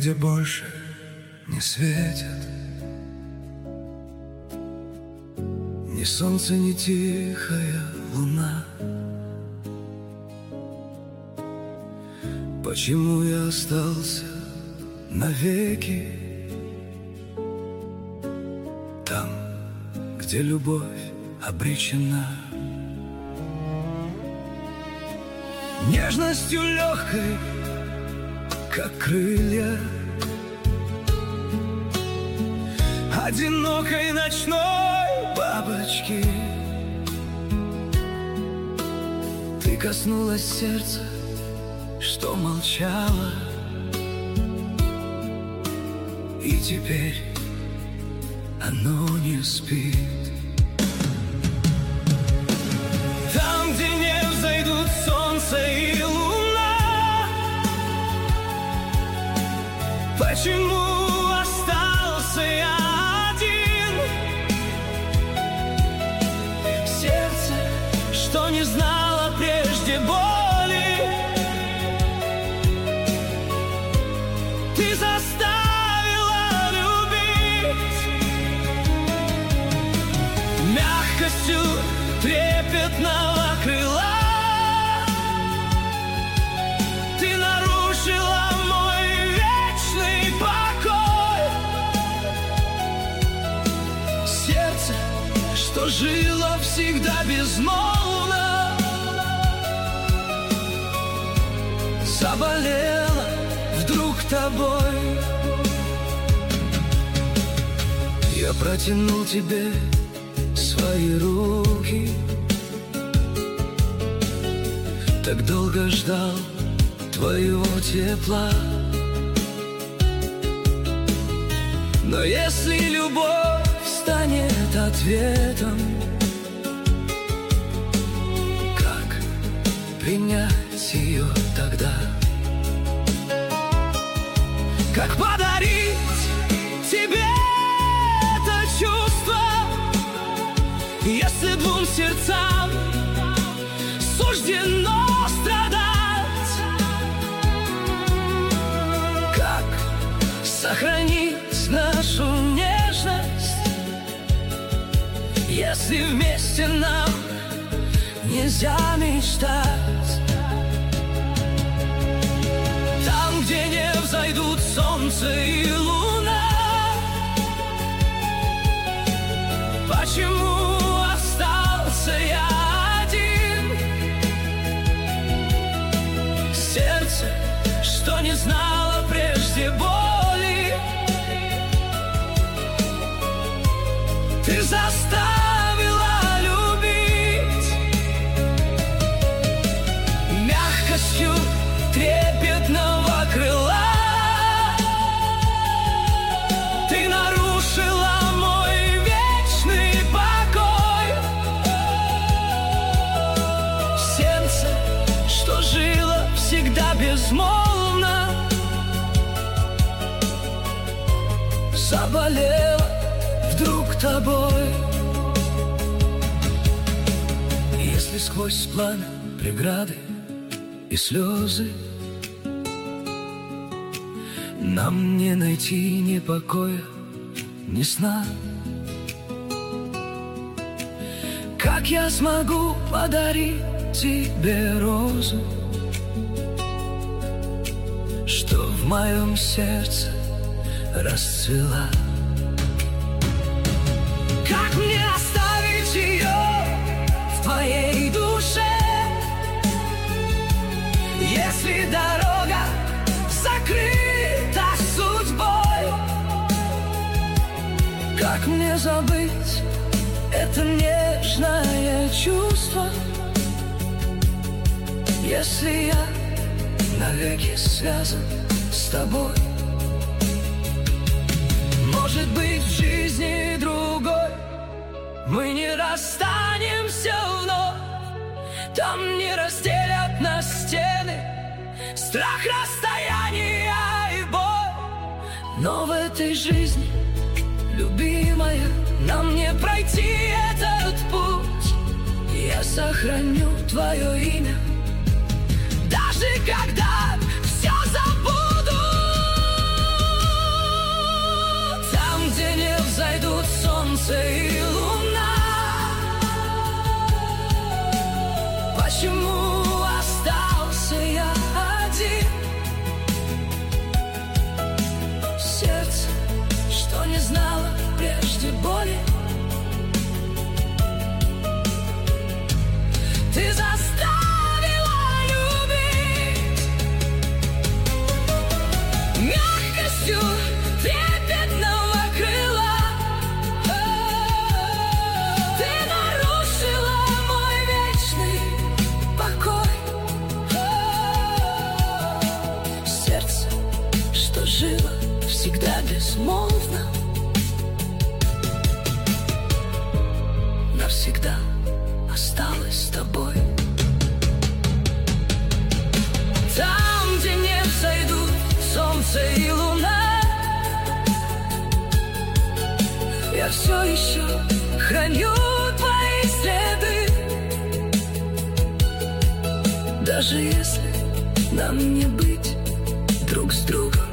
где больше не светит ни солнце, ни тихая луна. Почему я остался навеки там, где любовь обречена? Нежностью легкой, как крылья одинокой ночной бабочки, ты коснулась сердца, что молчало, и теперь оно не спит. Там, где не взойдут солнце и луна, почему остался я один? Сердце, что не знало прежде боли, ты заставила любить. Мягкостью трепетного крыла ты нарушила мой вечный покой. Сердце, что жило всегда безмолвно, заболело вдруг тобой. Я протянул тебе свои руки, так долго ждал твоего тепла. Но если любовь станет ответом, как принять ее тогда? Как подарить тебе это чувство, если двум сердцам суждено страдать? Как сохранить нашу нежность, если вместе нам нельзя мечтать? Там, где не взойдут солнце и луна, почему остался я один? Сердце, что не знало прежде боли, ты заставила любить. Мягкостью трепетного крыла ты нарушила мой вечный покой. Сердце, что жило всегда безмолвно, заболело вдруг тобой. Если сквозь пламя преграды и слезы нам не найти ни покоя, ни сна, как я смогу подарить тебе розу, что в моем сердце расцвела? Как мне оставить ее в твоей душе, если дорога закрыта судьбой? Как мне забыть это нежное чувство, если я навеки связан с тобой? Может быть, в жизни другой мы не расстанемся вновь, там не разделят нас стены, страх расстояния и боль. Но в этой жизни, любимая, нам не пройти этот путь. Я сохраню твое имя, даже когда все забуду. солнце и луна. Почему остался я один? Сердце, что не знало прежде боли, ты заставила любить мягкостью трепетного крыла. Ты нарушила мой вечный покой. Сердце, что жило всегда безмолвно, навсегда осталась с тобой. Там, где не взойдут солнце и луна, я все еще храню твои следы. Даже если нам не быть друг с другом,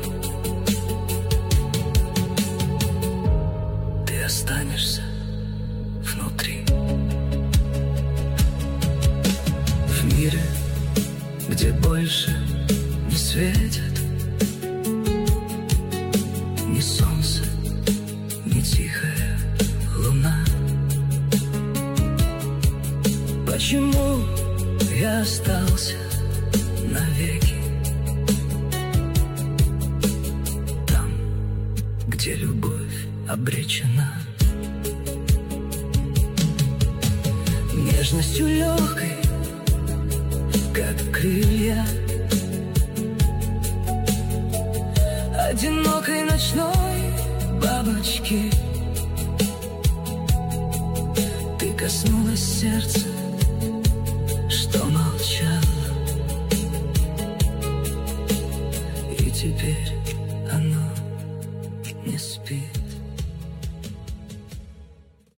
ты останешься внутри. В мире, где больше не светит ни солнце, ни тихая луна. Почему я остался навеки там, где любовь обречена? Нежностью легкой, как крылья одинокой ночной бабочки, ты коснулась сердца